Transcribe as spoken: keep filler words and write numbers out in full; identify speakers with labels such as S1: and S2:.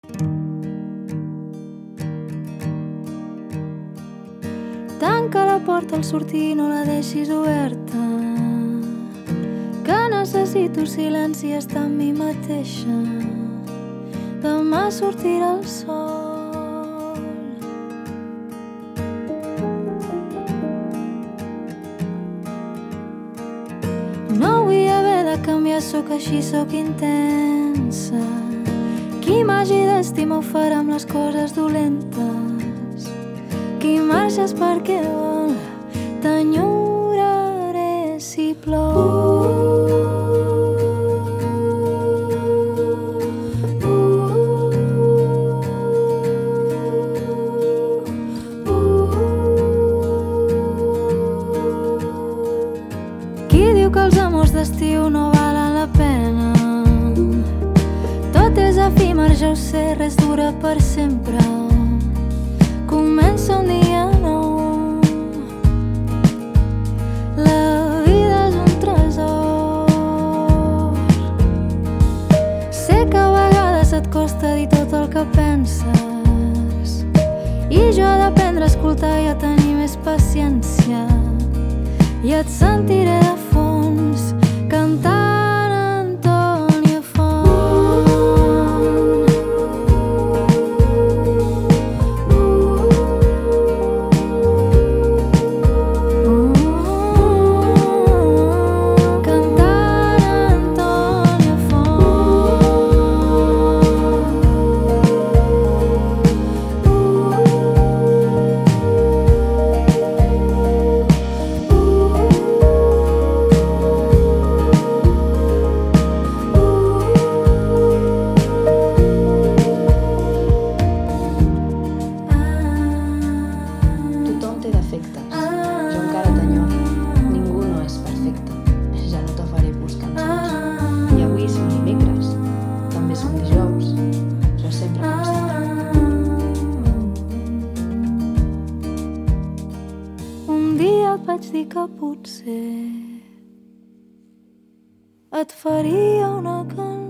S1: Tanca la porta al sortir, no la deixis oberta, que necessito silenci i estar amb mi mateixa. Demà sortirà el sol. No vull haver de canviar, sóc així, sóc intensa. Qui m'hagi d'estimar ho farà amb les coses dolentes. Qui marxes perquè vol, t'enyoraré si plou. Qui diu que els amors d'estiu no valen la pena? Tot és efímer, ja ho sé, res dura per sempre. Comença un dia nou. La vida és un tresor. Sé que a vegades et costa dir tot el que penses, i jo he d'aprendre a escoltar i a tenir més paciència. I et sentiré de fons cantant Antònia Font. Cantant Antònia
S2: Tothom té defectes, jo encara t'enyoro. Ningú no és perfecte, ja no t'afaré purs cançons. I avui som dimecres, també som dijous, però sempre com sempre.
S1: Un dia et vaig dir que potser et faria una cançó.